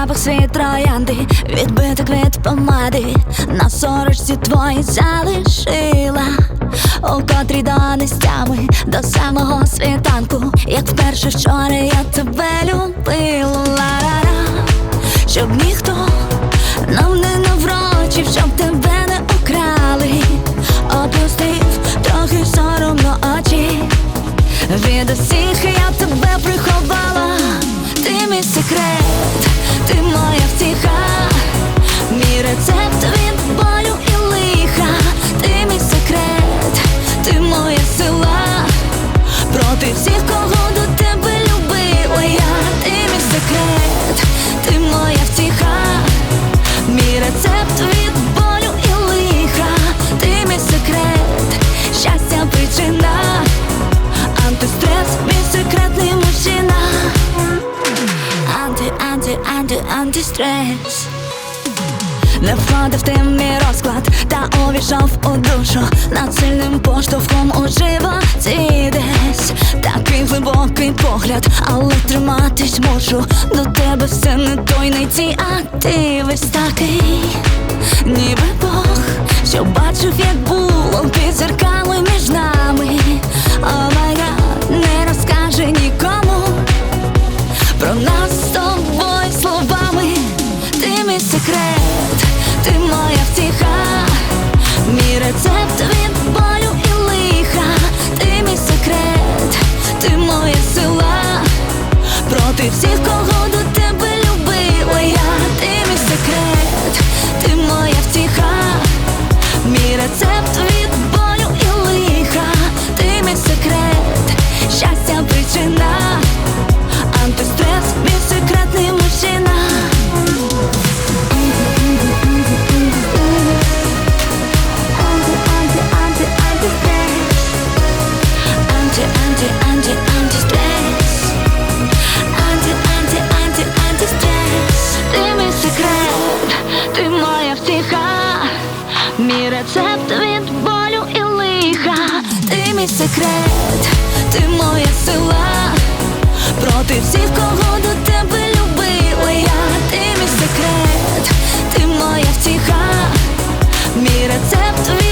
запах світ троянди, відбиток від помади на сорочці твої залишила, у котрій донестями до самого світанку, як вперше вчора я тебе любила. Ла-ла-ла. Щоб ніхто нам не наврочив, щоб тебе не украли, опустив трохи соромно очі. Від усіх я тебе приховала. Ти мій секрет, ти моя втіха, мій рецепт від болю і лиха. Ти мій секрет, ти моя сила, проти всіх, кого до тебе любила я. Ти мій секрет, ти моя втіха, мій рецепт від болю і лиха. Ти мій секрет, щастя причина, антистрес, мій секретний мужчина. Антистрес. Не входив ти в мій розклад, та увійшов у душу, над сильним поштовхом у животі десь. Такий глибокий погляд, але триматись мушу. До тебе все не той, не ті, а ти весь такий, ніби Бог, що бачив, як було під зеркалом між нами. О май гад, не розкаже нікому про нас з тобою словами. Ти мій секрет, ти моя втіха, мій рецепт від болю і лиха. Ти мій секрет, ти моя сила, проти всіх, кого до тебе любила я. Ти мій секрет, ти моя втіха, мій рецепт від болю і лиха. Ти мій секрет, щастя причина, антистрес, мій секретний мужчина. Мій рецепт від болю і лиха. Ти мій секрет, ти моя сила, проти всіх, кого до тебе любила я. Ти мій секрет, ти моя втіха, мій рецепт від